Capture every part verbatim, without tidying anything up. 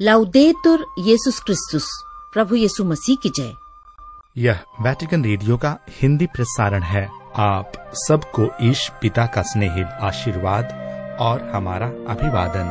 लाउदेतुर येसुस क्रिस्तुस, प्रभु यीशु मसीह की जय। यह वेटिकन रेडियो का हिंदी प्रसारण है। आप सबको ईश पिता का स्नेहिल आशीर्वाद और हमारा अभिवादन।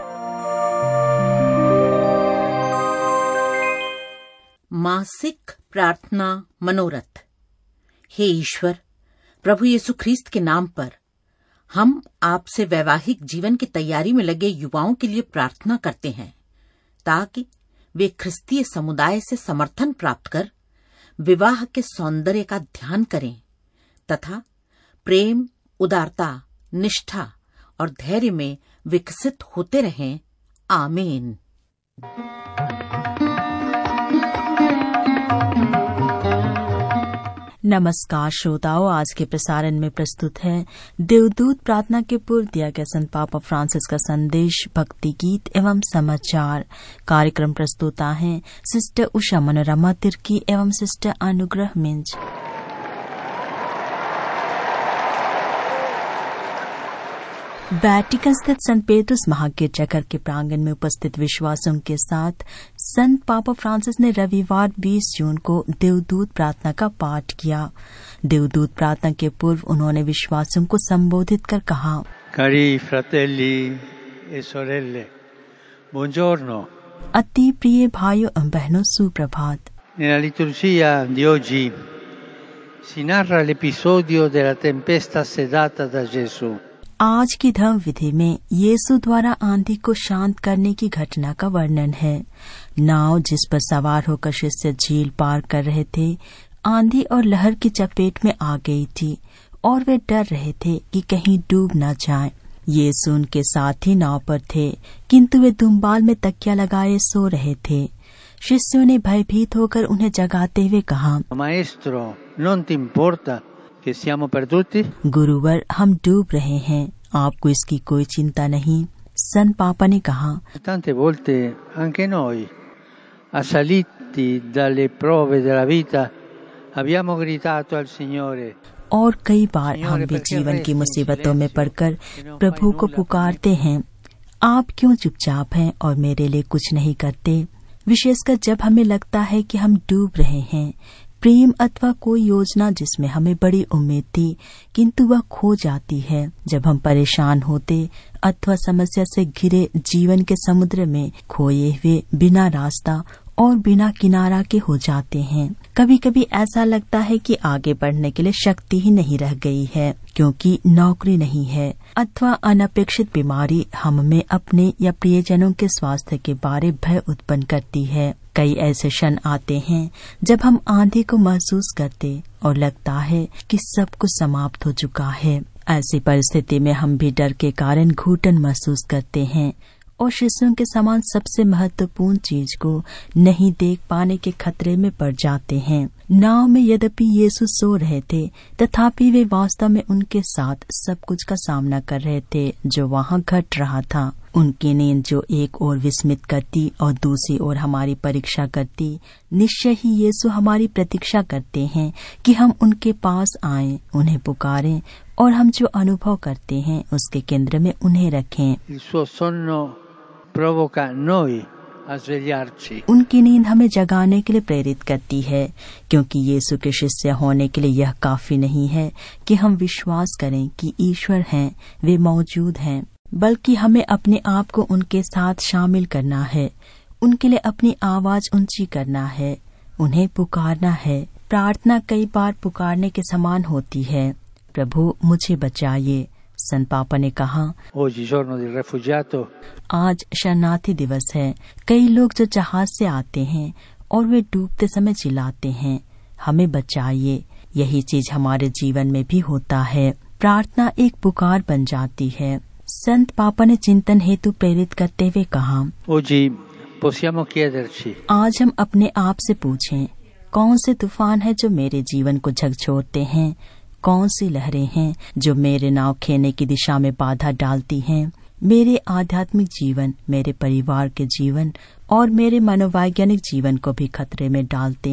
मासिक प्रार्थना मनोरथ। हे ईश्वर, प्रभु यीशु ख्रीस्त के नाम पर हम आपसे वैवाहिक जीवन की तैयारी में लगे युवाओं के लिए प्रार्थना करते हैं, ताकि वे ख्रिस्तीय समुदाय से समर्थन प्राप्त कर विवाह के सौंदर्य का ध्यान करें तथा प्रेम, उदारता, निष्ठा और धैर्य में विकसित होते रहें। आमीन। नमस्कार श्रोताओं, आज के प्रसारण में प्रस्तुत है देवदूत प्रार्थना के पूर्व दिया गया संत पापा फ्रांसिस का संदेश, भक्ति गीत एवं समाचार। कार्यक्रम प्रस्तुता हैं सिस्टर उषा मनोरमा तिर्की एवं सिस्टर अनुग्रह मिंज। वेटिकन स्थित संत पेट्रुस महागिरजाघर के प्रांगण में उपस्थित विश्वासियों के साथ संत पापा फ्रांसिस ने रविवार बीस जून को देवदूत प्रार्थना का पाठ किया। देवदूत प्रार्थना के पूर्व उन्होंने विश्वासियों को संबोधित कर कहा, Cari fratelli e sorelle, buongiorno. अति प्रिय भाइयों एवं बहनों, सुप्रभात। Nella liturgia di oggi si narra l'episodio della tempesta sedata da Gesù. आज की धर्म विधि में यीशु द्वारा आंधी को शांत करने की घटना का वर्णन है। नाव जिस पर सवार होकर शिष्य झील पार कर रहे थे, आंधी और लहर की चपेट में आ गई थी और वे डर रहे थे कि कहीं डूब न जाएं। यीशु उनके साथ ही नाव पर थे, किंतु वे दुम्बाल में तकिया लगाए सो रहे थे। शिष्यों ने भयभीत होकर उन्हें जगाते हुए कहा, Maestro, non ti importa che siamo perduti? गुरुवर, हम डूब रहे हैं, आपको इसकी कोई चिंता नहीं। संत पापा ने कहा, Tante volte anche noi, assaliti dalle prove della vita, abbiamo gridato al Signore. और कई बार हम भी जीवन की मुसीबतों में पड़कर प्रभु को पुकारते हैं, आप क्यों चुपचाप हैं और मेरे लिए कुछ नहीं करते। विशेषकर जब हमें लगता है कि हम डूब रहे हैं। प्रेम अथवा कोई योजना जिसमें हमें बड़ी उम्मीद थी, किंतु वह खो जाती है। जब हम परेशान होते अथवा समस्या से घिरे जीवन के समुद्र में खोए हुए बिना रास्ता और बिना किनारा के हो जाते हैं। कभी कभी ऐसा लगता है कि आगे बढ़ने के लिए शक्ति ही नहीं रह गई है, क्योंकि नौकरी नहीं है अथवा अनपेक्षित बीमारी हम में अपने या प्रियजनों के स्वास्थ्य के बारे भय उत्पन्न करती है। कई ऐसे क्षण आते हैं जब हम आंधी को महसूस करते और लगता है कि सब कुछ समाप्त हो चुका है। ऐसी परिस्थिति में हम भी डर के कारण घुटन महसूस करते हैं और शिष्यों के समान सबसे महत्वपूर्ण चीज को नहीं देख पाने के खतरे में पड़ जाते हैं। नाव में यद्यपि यीशु सो रहे थे, तथापि वे वास्तव में उनके साथ सब कुछ का सामना कर रहे थे जो वहाँ घट रहा था। उनकी नींद जो एक ओर विस्मित करती और दूसरी ओर हमारी परीक्षा करती। निश्चय ही यीशु हमारी प्रतीक्षा करते हैं कि हम उनके पास आएं, उन्हें पुकारें और हम जो अनुभव करते हैं उसके केंद्र में उन्हें रखें। Il suo sonno provoca noi a svegliarci. उनकी नींद हमें जगाने के लिए प्रेरित करती है, क्योंकि यीशु के शिष्य होने के लिए यह काफी नहीं है कि हम विश्वास करें कि ईश्वर हैं, वे मौजूद हैं, बल्कि हमें अपने आप को उनके साथ शामिल करना है, उनके लिए अपनी आवाज ऊंची करना है, उन्हें पुकारना है। प्रार्थना कई बार पुकारने के समान होती है, प्रभु मुझे बचाइए। संत पापा ने कहा, Oggi giorno del rifugiato. आज शरणार्थी दिवस है। कई लोग जो जहाज से आते हैं और वे डूबते समय चिल्लाते हैं, हमें बचाइए। यही चीज हमारे जीवन में भी होता है। प्रार्थना एक पुकार बन जाती है। संत पापा ने चिंतन हेतु प्रेरित करते हुए कहा, Oggi possiamo chiederci. आज हम अपने आप से पूछें, कौन से तूफान है जो मेरे जीवन को झकझोरते हैं, कौन सी लहरें हैं जो मेरे नाव खेने की दिशा में बाधा डालती हैं। मेरे आध्यात्मिक जीवन, मेरे परिवार के जीवन और मेरे मनोवैज्ञानिक जीवन को भी खतरे में डालते हैं।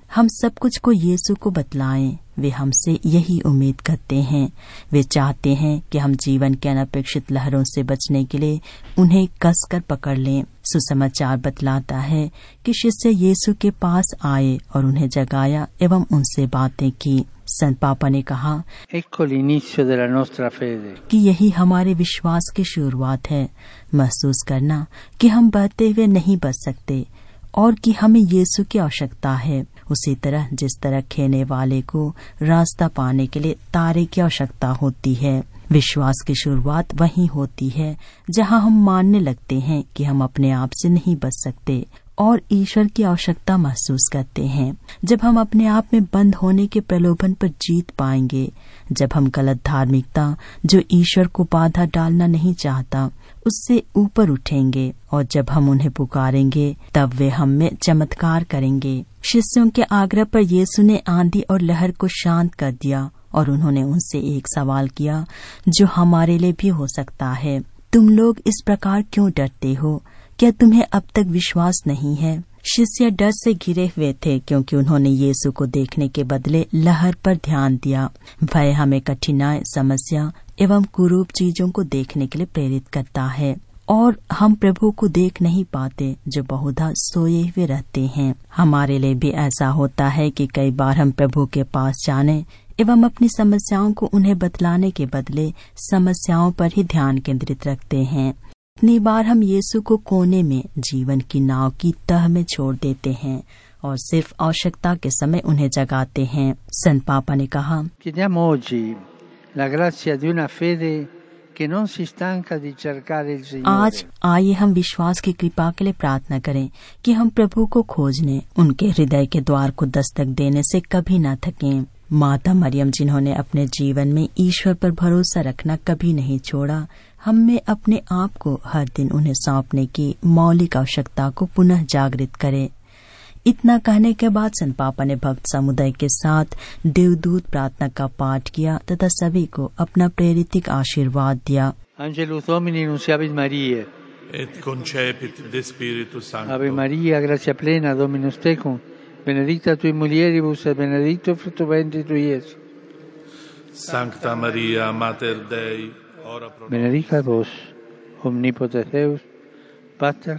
हम सब कुछ को यीशु को बतलाएं। वे हमसे यही उम्मीद करते हैं। वे चाहते हैं कि हम जीवन के अनपेक्षित लहरों से बचने के लिए उन्हें कसकर पकड़ लें। सुसमाचार बतलाता है कि शिष्य यीशु के पास आए और उन्हें जगाया एवं उनसे बातें की। संत पापा ने कहा, Ecco l'inizio della nostra fede. कि यही हमारे विश्वास की शुरुआत है। महसूस करना कि हम बहते हुए नहीं बच सकते और कि हमें यीशु की आवश्यकता है। उसी तरह जिस तरह खेने वाले को रास्ता पाने के लिए तारे की आवश्यकता होती है। विश्वास की शुरुआत वहीं होती है जहां हम मानने लगते हैं कि हम अपने आप से नहीं बच सकते और ईश्वर की आवश्यकता महसूस करते हैं। जब हम अपने आप में बंद होने के प्रलोभन पर जीत पाएंगे, जब हम गलत धार्मिकता जो ईश्वर को बाधा डालना नहीं चाहता उससे ऊपर उठेंगे और जब हम उन्हें पुकारेंगे तब वे हम में चमत्कार करेंगे। शिष्यों के आग्रह पर यीशु ने आंधी और लहर को शांत कर दिया और उन्होंने उनसे एक सवाल किया जो हमारे लिए भी हो सकता है। तुम लोग इस प्रकार क्यों डरते हो? क्या तुम्हें अब तक विश्वास नहीं है? शिष्य डर से घिरे हुए थे क्योंकि उन्होंने यीशु को देखने के बदले लहर पर ध्यान दिया। भय हमें कठिनाई, समस्या एवं कुरूप चीजों को देखने के लिए प्रेरित करता है और हम प्रभु को देख नहीं पाते जो बहुधा सोए हुए रहते हैं। हमारे लिए भी ऐसा होता है कि कई बार हम प्रभु के पास जाने एवं अपनी समस्याओं को उन्हें बतलाने के बदले समस्याओं पर ही ध्यान केंद्रित रखते हैं। इतनी बार हम यीशु को कोने में जीवन की नाव की तह में छोड़ देते हैं और सिर्फ आवश्यकता के समय उन्हें जगाते हैं। संत पापा ने कहा, Chiediamo oggi la grazia di una fede che non si stanca di cercare il Signore. आज आइए हम विश्वास की कृपा के लिए प्रार्थना करें कि हम प्रभु को खोजने, उनके हृदय के द्वार को दस्तक देने से कभी न थकें। माता मरियम जिन्होंने अपने जीवन में ईश्वर पर भरोसा रखना कभी नहीं छोड़ा, हम में अपने आप को हर दिन उन्हें सौंपने की मौलिक आवश्यकता को पुनः जागृत करें। इतना कहने के बाद संत पापा ने भक्त समुदाय के साथ देवदूत प्रार्थना का पाठ किया तथा सभी को अपना प्रेरितिक आशीर्वाद दिया। Angelus Domini nunciavit Mariae. Et concepit de Spiritu Sancto. Ave Maria, gratia plena, Dominus tecum, benedicta tui mulieribus et benedictus fructus ventris tui, Iesus. Sancta Maria, Mater Dei, ora pro nobis. Benedicat vos, omnipotens Deus, Pater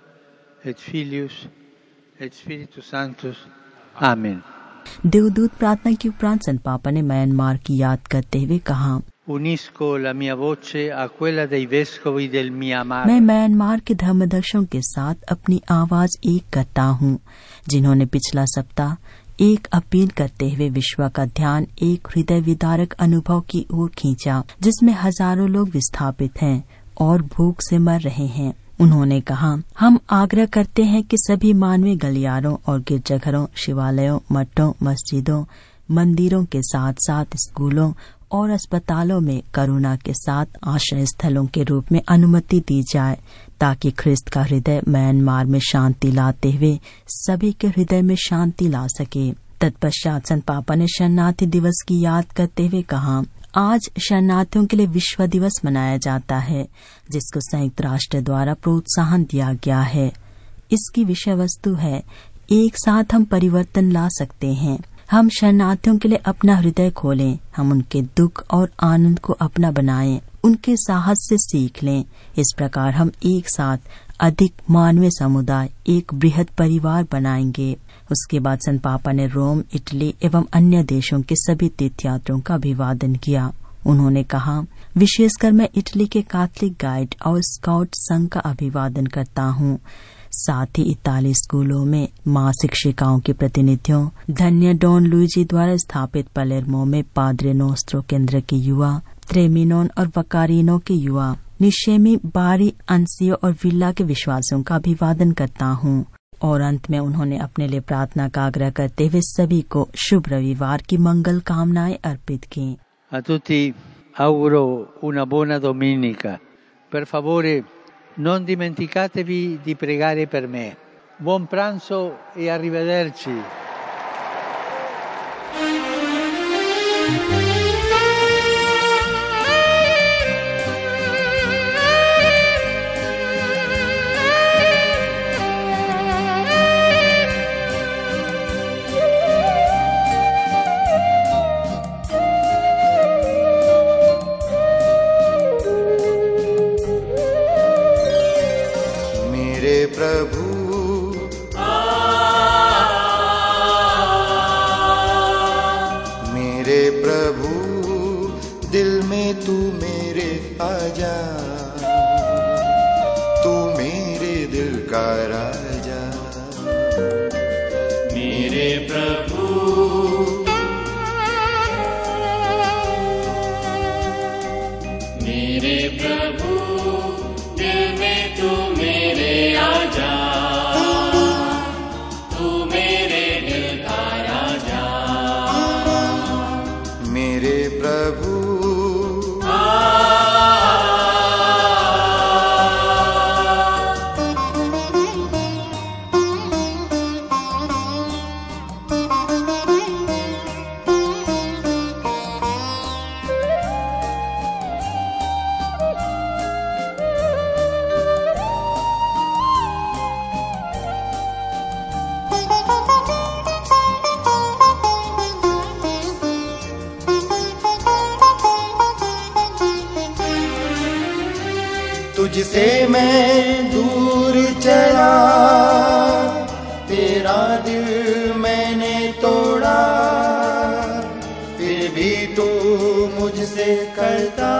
et Filius et Spiritus Sanctus. Amen. देवदूत प्रार्थना के उपरांत संत पापा ने Myanmar की याद करते हुए कहा, Unisco la mia voce a quella dei vescovi del Myanmar. मैं म्यांमार के धर्मदर्शकों के साथ अपनी आवाज एक करता हूँ, जिन्होंने पिछला सप्ताह एक अपील करते हुए विश्व का ध्यान एक हृदय विदारक अनुभव की ओर खींचा, जिसमें हजारों लोग विस्थापित हैं और भूख से मर रहे हैं। उन्होंने कहा, हम आग्रह करते हैं कि सभी मानवीय गलियारों और गिरजाघरों, शिवालयों, मठों, मस्जिदों, मंदिरों के साथ साथ स्कूलों और अस्पतालों में करुणा के साथ आश्रय स्थलों के रूप में अनुमति दी जाए, ताकि ख्रिस्त का हृदय म्यांमार में शांति लाते हुए सभी के हृदय में शांति ला सके। तत्पश्चात संत पापा ने शरणार्थी दिवस की याद करते हुए कहा, आज शरणार्थियों के लिए विश्व दिवस मनाया जाता है, जिसको संयुक्त राष्ट्र द्वारा प्रोत्साहन दिया गया है। इसकी विषय वस्तु है, एक साथ हम परिवर्तन ला सकते हैं। हम शरणार्थियों के लिए अपना हृदय खोलें, हम उनके दुख और आनंद को अपना बनाएं, उनके साहस से सीख लें। इस प्रकार हम एक साथ अधिक मानवीय समुदाय, एक बृहद परिवार बनाएंगे। उसके बाद संत पापा ने रोम, इटली एवं अन्य देशों के सभी तीर्थयात्रियों का अभिवादन किया। उन्होंने कहा, विशेषकर मैं इटली के कैथोलिक गाइड और स्काउट संघ का अभिवादन करता हूँ। साथ ही इताली स्कूलों में माँ शिक्षिकाओं के प्रतिनिधियों, धन्य डॉन लुइजी द्वारा स्थापित पलेर्मो में पाद्रे नोस्त्रो केंद्र के युवा, त्रेमिनोन और वकारिनो के युवा, निशेमी, बारी, अंसियो और विल्ला के विश्वासियों का अभिवादन करता हूँ। और अंत में उन्होंने अपने लिए प्रार्थना का आग्रह करते हुए सभी को शुभ रविवार की मंगल कामनाएं अर्पित की। A tutti auguro una buona domenica. Per favore, non dimenticatevi di pregare per me. Buon pranzo e arrivederci. दिल में तू मेरे आजा, तू मेरे दिल का राजा। मेरे प्रभु मेरे प्रभु, दिल में तू मेरे आजा, तू मेरे दिल का राजा। मेरे प्रभु तुझसे मैं दूर चला, तेरा दिल मैंने तोड़ा, फिर भी तू मुझसे करता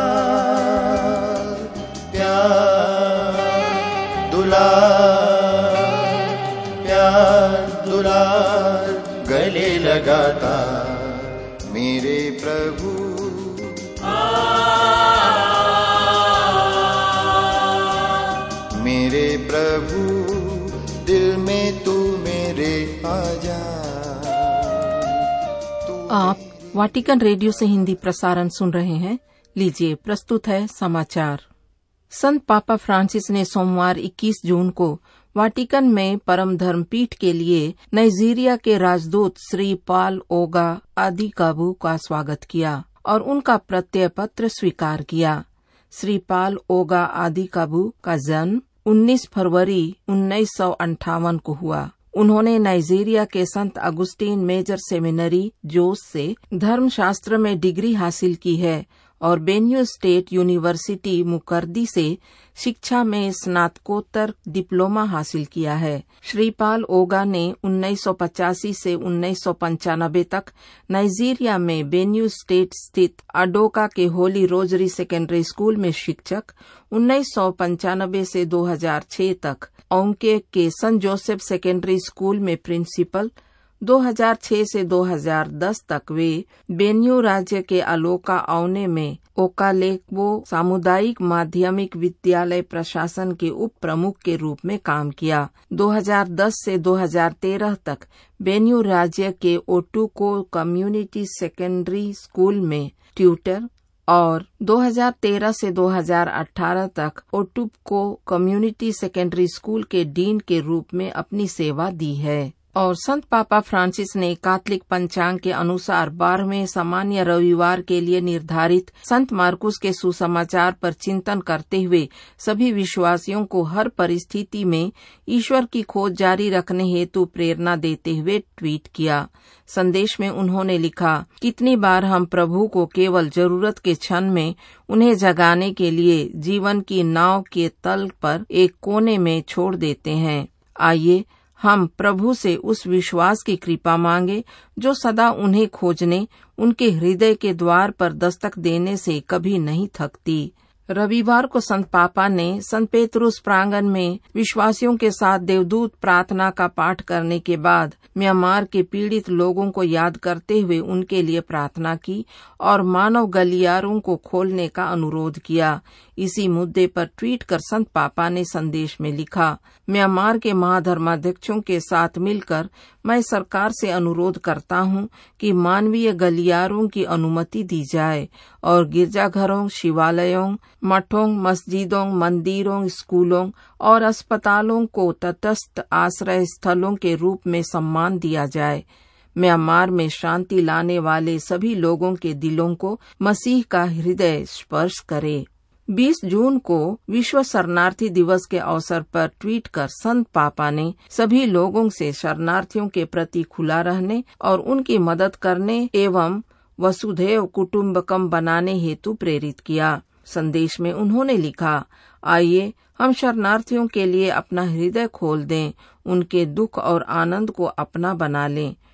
प्यार दुलार, प्यार दुलार गले लगाता। मेरे प्रभु मेरे प्रभु, दिल में तू मेरे आजा। आप वाटिकन रेडियो से हिंदी प्रसारण सुन रहे हैं। लीजिए प्रस्तुत है समाचार। संत पापा फ्रांसिस ने सोमवार इक्कीस जून को वाटिकन में परम धर्म पीठ के लिए नाइजीरिया के राजदूत श्री पाल ओगा आदिकाबू का स्वागत किया और उनका प्रत्यय पत्र स्वीकार किया। श्री पाल ओगा आदिकाबू का जन्म उन्नीस फरवरी उन्नीस सौ अंठावन को हुआ। उन्होंने नाइजीरिया के संत अगुस्टीन मेजर सेमिनरी जोस से धर्मशास्त्र में डिग्री हासिल की है और बेन्यू स्टेट यूनिवर्सिटी मुकर्दी से शिक्षा में स्नातकोत्तर डिप्लोमा हासिल किया है। श्री पाल ओगा ने उन्नीस सौ पचासी से उन्नीस सौ पंचानबे तक नाइजीरिया में बेन्यू स्टेट स्थित अडोका के होली रोजरी सेकेंडरी स्कूल में शिक्षक, उन्नीस सौ पंचानबे से दो हज़ार छह तक ओंके के सेंट जोसेफ सेकेंडरी स्कूल में प्रिंसिपल, दो हज़ार छह से दो हज़ार दस तक वे बेन्यू राज्य के अलोका औने में ओकालेक्वो सामुदायिक माध्यमिक विद्यालय प्रशासन के उप प्रमुख के रूप में काम किया। दो हज़ार दस से दो हज़ार तेरह तक बेन्यू राज्य के ओटुको कम्युनिटी सेकेंडरी स्कूल में ट्यूटर और दो हज़ार तेरह से दो हज़ार अठारह तक ओटुको कम्युनिटी सेकेंडरी स्कूल के डीन के रूप में अपनी सेवा दी है। और संत पापा फ्रांसिस ने कैथोलिक पंचांग के अनुसार बारहवें सामान्य रविवार के लिए निर्धारित संत मार्कुस के सुसमाचार पर चिंतन करते हुए सभी विश्वासियों को हर परिस्थिति में ईश्वर की खोज जारी रखने हेतु प्रेरणा देते हुए ट्वीट किया। संदेश में उन्होंने लिखा, कितनी बार हम प्रभु को केवल जरूरत के क्षण में उन्हें जगाने के लिए जीवन की नाव के तल पर एक कोने में छोड़ देते हैं। आइए हम प्रभु से उस विश्वास की कृपा मांगे जो सदा उन्हें खोजने, उनके हृदय के द्वार पर दस्तक देने से कभी नहीं थकती। रविवार को संत पापा ने संत पेतरुस प्रांगण में विश्वासियों के साथ देवदूत प्रार्थना का पाठ करने के बाद म्यांमार के पीड़ित लोगों को याद करते हुए उनके लिए प्रार्थना की और मानव गलियारों को खोलने का अनुरोध किया। इसी मुद्दे पर ट्वीट कर संत पापा ने संदेश में लिखा, म्यांमार के महाधर्माध्यक्षों के साथ मिलकर मैं सरकार से अनुरोध करता हूं कि मानवीय गलियारों की अनुमति दी जाए और गिरजाघरों, शिवालयों, मठों, मस्जिदों, मंदिरों, स्कूलों और अस्पतालों को तटस्थ आश्रय स्थलों के रूप में सम्मान दिया जाए। म्यांमार में शांति लाने वाले सभी लोगों के दिलों को मसीह का हृदय स्पर्श करे। बीस जून को विश्व शरणार्थी दिवस के अवसर पर ट्वीट कर संत पापा ने सभी लोगों से शरणार्थियों के प्रति खुला रहने और उनकी मदद करने एवं वसुधैव कुटुम्बकम बनाने हेतु प्रेरित किया। संदेश में उन्होंने लिखा, आइए हम शरणार्थियों के लिए अपना हृदय खोल दें, उनके दुख और आनंद को अपना बना लें।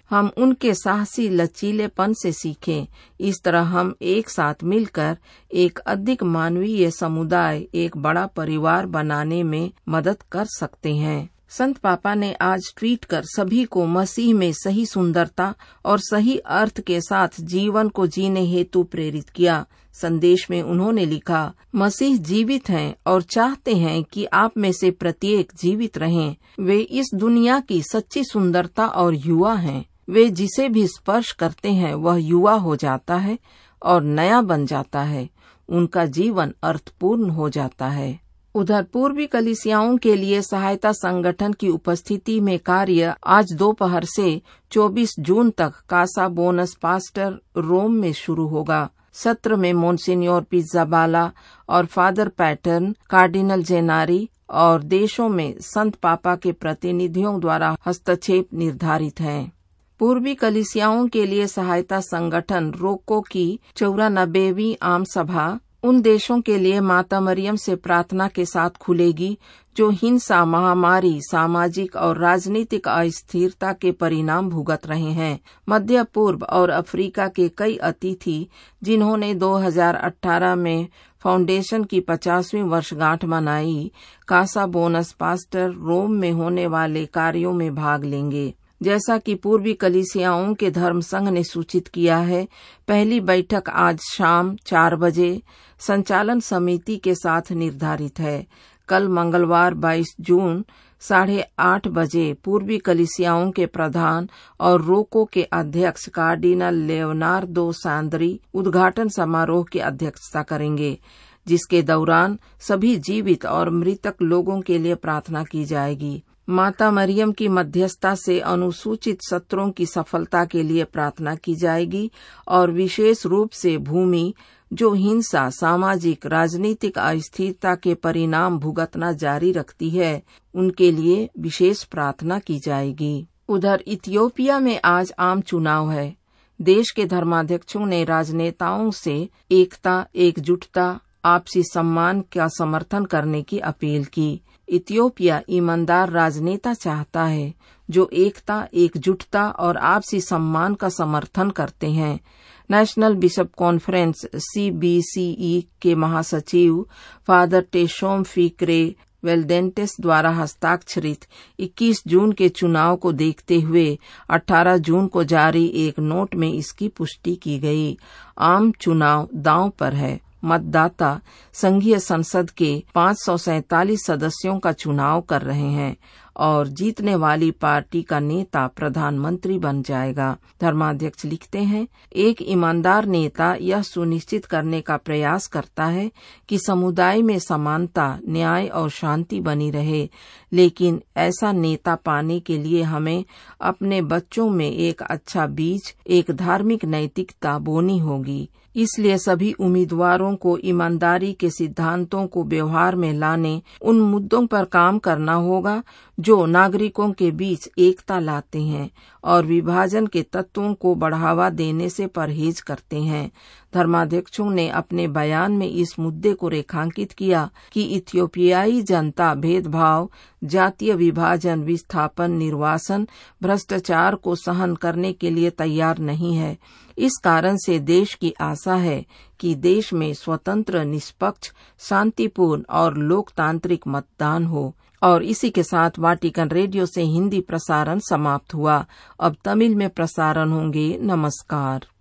हम उनके साहसी लचीलेपन से सीखें। इस तरह हम एक साथ मिलकर एक अधिक मानवीय समुदाय, एक बड़ा परिवार बनाने में मदद कर सकते हैं। संत पापा ने आज ट्वीट कर सभी को मसीह में सही सुंदरता और सही अर्थ के साथ जीवन को जीने हेतु प्रेरित किया। संदेश में उन्होंने लिखा, मसीह जीवित हैं और चाहते हैं कि आप में से प्रत्येक जीवित रहें। वे इस दुनिया की सच्ची सुंदरता और युवा हैं। वे जिसे भी स्पर्श करते हैं वह युवा हो जाता है और नया बन जाता है। उनका जीवन अर्थपूर्ण हो जाता है। उधर पूर्वी कलीसियाओं के लिए सहायता संगठन की उपस्थिति में कार्य आज दोपहर से चौबीस जून तक कासा बोनस पास्टर रोम में शुरू होगा। सत्र में मोन्सिन्योर पिज़्ज़ाबाला और फादर पैटर्न, कार्डिनल जेनारी और देशों में संत पापा के प्रतिनिधियों द्वारा हस्तक्षेप निर्धारित है। पूर्वी कलीसियाओं के लिए सहायता संगठन रोको की चौरानबेवीं आम सभा उन देशों के लिए माता मरियम से प्रार्थना के साथ खुलेगी जो हिंसा, महामारी, सामाजिक और राजनीतिक अस्थिरता के परिणाम भुगत रहे हैं। मध्य पूर्व और अफ्रीका के कई अतिथि जिन्होंने दो हज़ार अठारह में फाउंडेशन की पचासवीं वर्षगांठ मनाई, कासा बोनस पास्टर रोम में होने वाले कार्यों में भाग लेंगे। जैसा कि पूर्वी कलीसियाओं के धर्म संघ ने सूचित किया है, पहली बैठक आज शाम चार बजे संचालन समिति के साथ निर्धारित है। कल मंगलवार बाईस जून साढ़े आठ बजे पूर्वी कलीसियाओं के प्रधान और रोको के अध्यक्ष कार्डिनल लेओनार्दो सांद्री उद्घाटन समारोह की अध्यक्षता करेंगे, जिसके दौरान सभी जीवित और मृतक लोगों के लिए प्रार्थना की जाएगी। माता मरियम की मध्यस्थता से अनुसूचित सत्रों की सफलता के लिए प्रार्थना की जाएगी और विशेष रूप से भूमि जो हिंसा, सामाजिक, राजनीतिक अस्थिरता के परिणाम भुगतना जारी रखती है, उनके लिए विशेष प्रार्थना की जाएगी। उधर इथियोपिया में आज आम चुनाव है। देश के धर्माध्यक्षों ने राजनेताओं से एकता, एकजुटता, आपसी सम्मान का समर्थन करने की अपील की। इथियोपिया ईमानदार राजनेता चाहता है जो एकता, एकजुटता और आपसी सम्मान का समर्थन करते हैं। National bishop conference C B C E के महासचिव फादर टेशोम फिक्रे वेल्डेंटेस द्वारा हस्ताक्षरित इक्कीस जून के चुनाव को देखते हुए अठारह जून को जारी एक नोट में इसकी पुष्टि की गई। आम चुनाव दांव पर है। मतदाता संघीय संसद के पाँच सौ सैतालीस सदस्यों का चुनाव कर रहे हैं और जीतने वाली पार्टी का नेता प्रधानमंत्री बन जाएगा। धर्माध्यक्ष लिखते हैं, एक ईमानदार नेता यह सुनिश्चित करने का प्रयास करता है कि समुदाय में समानता, न्याय और शांति बनी रहे, लेकिन ऐसा नेता पाने के लिए हमें अपने बच्चों में एक अच्छा बीज, एक धार्मिक नैतिकता बोनी होगी। इसलिए सभी उम्मीदवारों को ईमानदारी के सिद्धांतों को व्यवहार में लाने, उन मुद्दों पर काम करना होगा जो नागरिकों के बीच एकता लाते हैं और विभाजन के तत्वों को बढ़ावा देने से परहेज करते हैं। धर्माध्यक्षों ने अपने बयान में इस मुद्दे को रेखांकित किया कि इथियोपियाई जनता भेदभाव, जातीय विभाजन, विस्थापन, निर्वासन, भ्रष्टाचार को सहन करने के लिए तैयार नहीं है। इस कारण से देश की आशा है कि देश में स्वतंत्र, निष्पक्ष, शांतिपूर्ण और लोकतांत्रिक मतदान हो। और इसी के साथ वाटिकन रेडियो से हिंदी प्रसारण समाप्त हुआ। अब तमिल में प्रसारण होंगे। नमस्कार।